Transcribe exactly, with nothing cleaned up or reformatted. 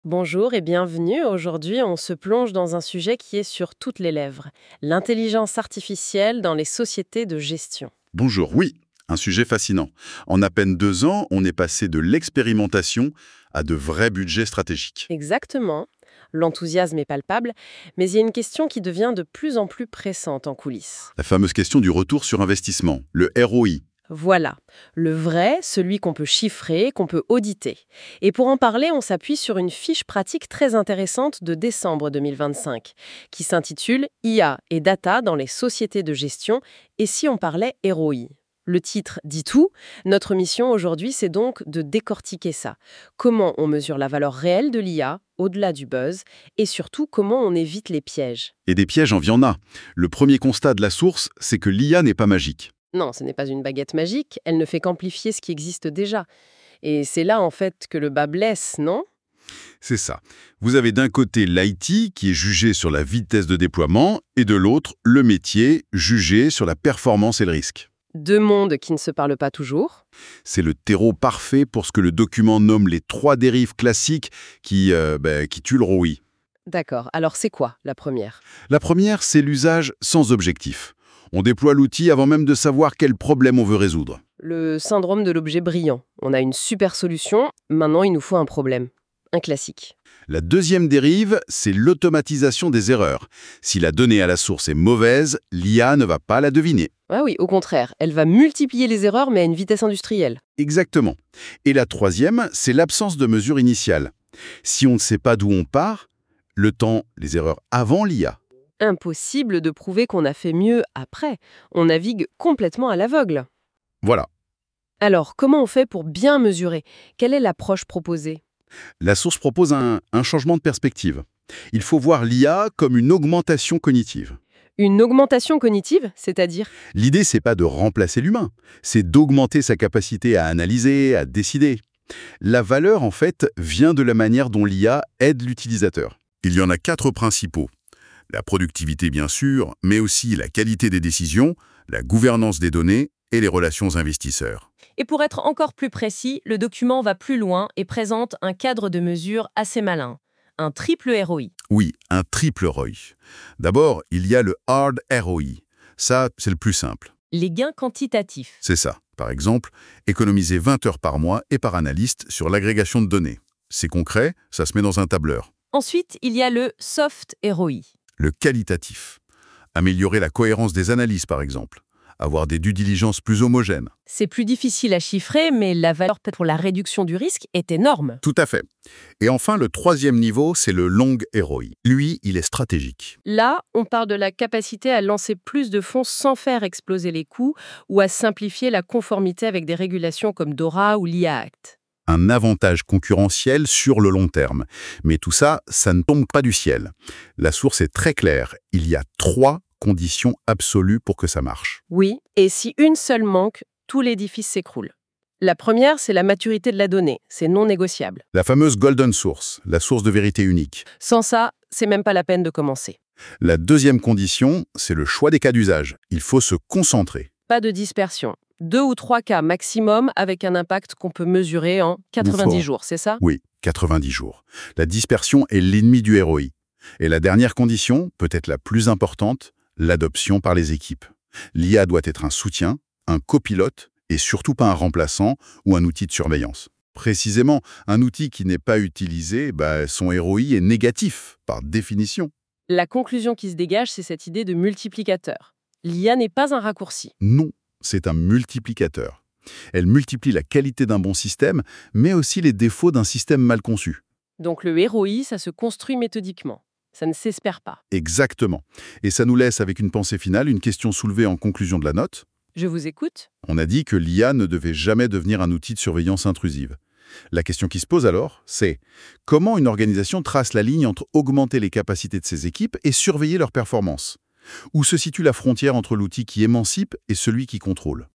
Bonjour et bienvenue. Aujourd'hui, on se plonge dans un sujet qui est sur toutes les lèvres, l'intelligence artificielle dans les sociétés de gestion. Bonjour, oui, un sujet fascinant. En à peine deux ans, on est passé de l'expérimentation à de vrais budgets stratégiques. Exactement. L'enthousiasme est palpable, mais il y a une question qui devient de plus en plus pressante en coulisses. La fameuse question du retour sur investissement, le R O I. Voilà, le vrai, celui qu'on peut chiffrer, qu'on peut auditer. Et pour en parler, on s'appuie sur une fiche pratique très intéressante de décembre deux mille vingt-cinq, qui s'intitule I A et data dans les sociétés de gestion, et si on parlait R O I. Le titre dit tout. Notre mission aujourd'hui, c'est donc de décortiquer ça. Comment on mesure la valeur réelle de l'I A, au-delà du buzz, et surtout comment on évite les pièges. Et des pièges, en y en a. Le premier constat de la source, c'est que l'I A n'est pas magique. Non, ce n'est pas une baguette magique, elle ne fait qu'amplifier ce qui existe déjà. Et c'est là, en fait, que le bas blesse, non? C'est ça. Vous avez d'un côté l'I T qui est jugé sur la vitesse de déploiement et de l'autre, le métier jugé sur la performance et le risque. Deux mondes qui ne se parlent pas toujours. C'est le terreau parfait pour ce que le document nomme les trois dérives classiques qui, euh, ben, qui tuent le R O I. D'accord, alors c'est quoi, la première? La première, c'est l'usage sans objectif. On déploie l'outil avant même de savoir quel problème on veut résoudre. Le syndrome de l'objet brillant. On a une super solution, maintenant il nous faut un problème. Un classique. La deuxième dérive, c'est l'automatisation des erreurs. Si la donnée à la source est mauvaise, l'I A ne va pas la deviner. Ah oui, au contraire, elle va multiplier les erreurs, mais à une vitesse industrielle. Exactement. Et la troisième, c'est l'absence de mesure initiale. Si on ne sait pas d'où on part, le temps, les erreurs avant l'I A. Impossible de prouver qu'on a fait mieux après. On navigue complètement à l'aveugle. Voilà. Alors, comment on fait pour bien mesurer? Quelle est l'approche proposée? La source propose un, un changement de perspective. Il faut voir l'I A comme une augmentation cognitive. Une augmentation cognitive, c'est-à-dire? L'idée, c'est pas de remplacer l'humain, c'est d'augmenter sa capacité à analyser, à décider. La valeur, en fait, vient de la manière dont l'I A aide l'utilisateur. Il y en a quatre principaux. La productivité, bien sûr, mais aussi la qualité des décisions, la gouvernance des données et les relations investisseurs. Et pour être encore plus précis, le document va plus loin et présente un cadre de mesure assez malin. Un triple R O I. Oui, un triple R O I. D'abord, il y a le hard R O I. Ça, c'est le plus simple. Les gains quantitatifs. C'est ça. Par exemple, économiser vingt heures par mois et par analyste sur l'agrégation de données. C'est concret, ça se met dans un tableur. Ensuite, il y a le soft R O I. Le qualitatif. Améliorer la cohérence des analyses, par exemple. Avoir des due diligence plus homogènes. C'est plus difficile à chiffrer, mais la valeur peut-être pour la réduction du risque est énorme. Tout à fait. Et enfin, le troisième niveau, c'est le long R O I. Lui, il est stratégique. Là, on parle de la capacité à lancer plus de fonds sans faire exploser les coûts ou à simplifier la conformité avec des régulations comme DORA ou l'I A Act. Un avantage concurrentiel sur le long terme. Mais tout ça, ça ne tombe pas du ciel. La source est très claire. Il y a trois conditions absolues pour que ça marche. Oui, et si une seule manque, tout l'édifice s'écroule. La première, c'est la maturité de la donnée. C'est non négociable. La fameuse golden source, la source de vérité unique. Sans ça, c'est même pas la peine de commencer. La deuxième condition, c'est le choix des cas d'usage. Il faut se concentrer. Pas de dispersion. Deux ou trois cas maximum avec un impact qu'on peut mesurer en quatre-vingt-dix Fort. jours, c'est ça? Oui, quatre-vingt-dix jours. La dispersion est l'ennemi du R O I. Et la dernière condition, peut-être la plus importante, l'adoption par les équipes. L'I A doit être un soutien, un copilote, et surtout pas un remplaçant ou un outil de surveillance. Précisément, un outil qui n'est pas utilisé, bah, son R O I est négatif, par définition. La conclusion qui se dégage, c'est cette idée de multiplicateur. L'I A n'est pas un raccourci. Non, c'est un multiplicateur. Elle multiplie la qualité d'un bon système, mais aussi les défauts d'un système mal conçu. Donc le R O I, ça se construit méthodiquement. Ça ne s'espère pas. Exactement. Et ça nous laisse avec une pensée finale, une question soulevée en conclusion de la note. Je vous écoute. On a dit que l'I A ne devait jamais devenir un outil de surveillance intrusive. La question qui se pose alors, c'est comment une organisation trace la ligne entre augmenter les capacités de ses équipes et surveiller leur performance? Où se situe la frontière entre l'outil qui émancipe et celui qui contrôle?